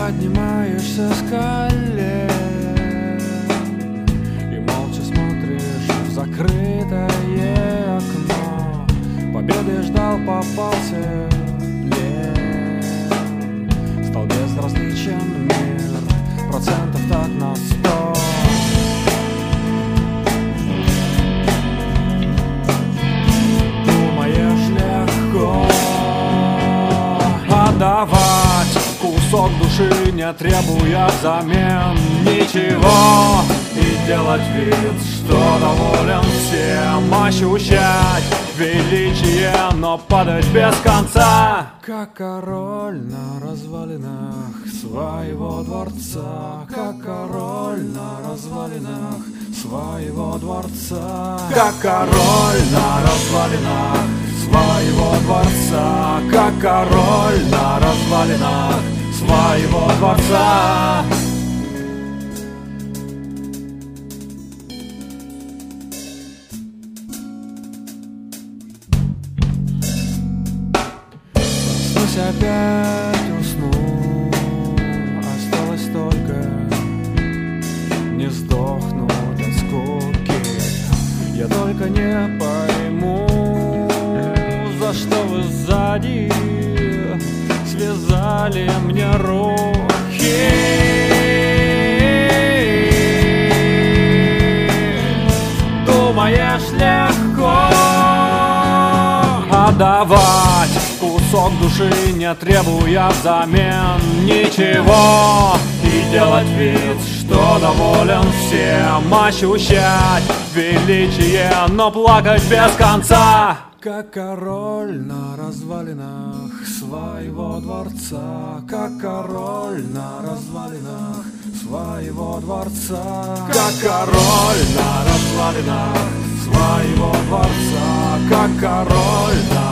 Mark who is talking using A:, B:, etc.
A: поднимаешься с колен и молча смотришь в закрытое окно. Победы ждал, попался плен. Стал безразличен мир, процентов так на 100. Думаешь легко отдавать кусок души, не требуя взамен ничего, и делать вид, что доволен всем, ощущать величие, но падать без конца, как король на развалинах своего дворца, как король на развалинах своего дворца, как король на развалинах своего дворца, как король на развалинах своего дворца. Проснусь, опять усну, осталось только не сдохнуть от скуки. Я только не пойму, за что вы сзади связали мне руки. Думаешь легко отдавать кусок души, не требуя взамен ничего, и делать вид, что доволен всем, ощущать величие, но плакать без конца, как король на развалинах своего дворца, как король на развалинах своего дворца, как король на развалинах своего дворца, как король на